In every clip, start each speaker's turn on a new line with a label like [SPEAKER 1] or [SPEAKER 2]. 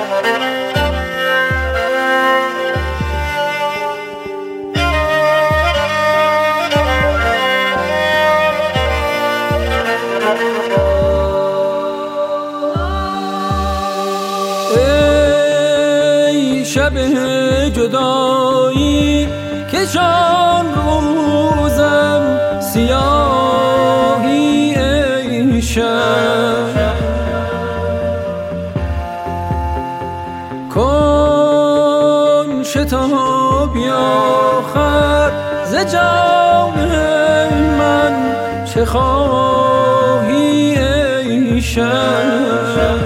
[SPEAKER 1] ای شب جدایی که چون روزم سیاهی، ای شب کن شتابی آخر ز جان من، چه خواهی ای شب.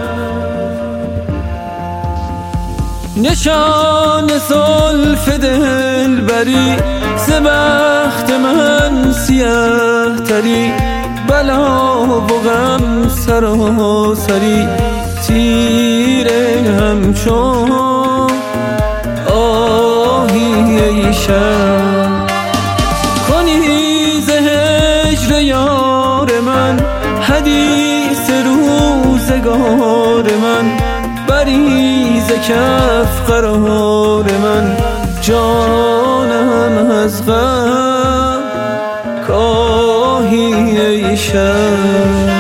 [SPEAKER 1] نشان زلف دلبری ز بخت من سیه تری، بلا و غم سراسری تیره همچون آهی ای شب. کنی ز هجر یار من حدیث روزگار من، بری ز کف قرار من جانم از غم کاهی ای شب.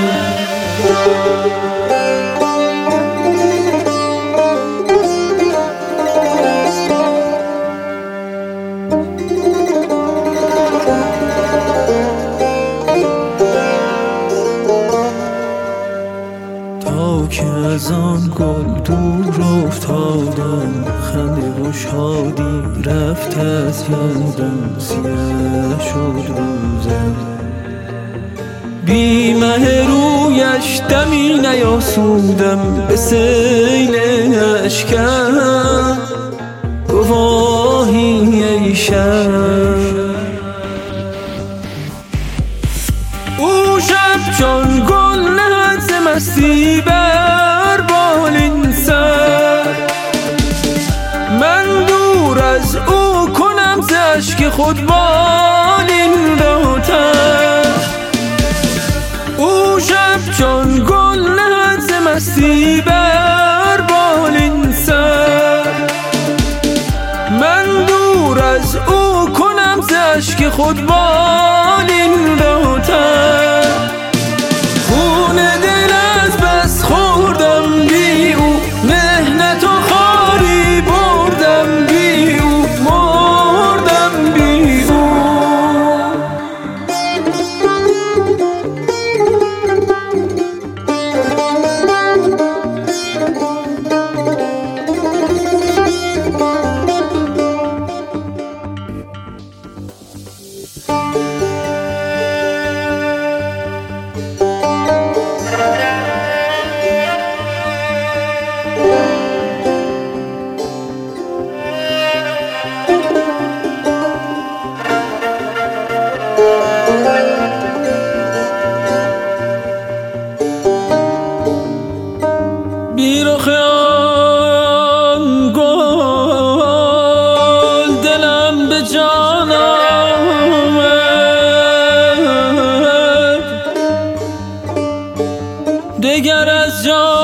[SPEAKER 1] که از آن گل دور افتادم، خنده و شادی رفت از یادم، سیاه شد روزم بی مه رویش دمی نیاسودم، به سیل اشکم گواهی ای شب. او شب چون گل نهد ز مستی بر بالین سر، من دور از او کنم ز اشک خود بالین را تر. او شب چون گل نهد ز مستی بر بالین سر، من دور از او کنم ز اشک خود بالین را تر. خون دل از بس خوردم بی او، مهنت و خواری بردم بی او، مردم بی او. بی رخ آن گل دلم به جان آمد، دگر از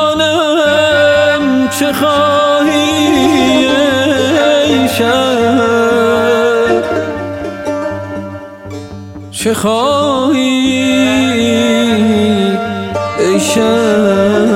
[SPEAKER 1] جانم چه خواهی ای شب، چه خواهی ای شب.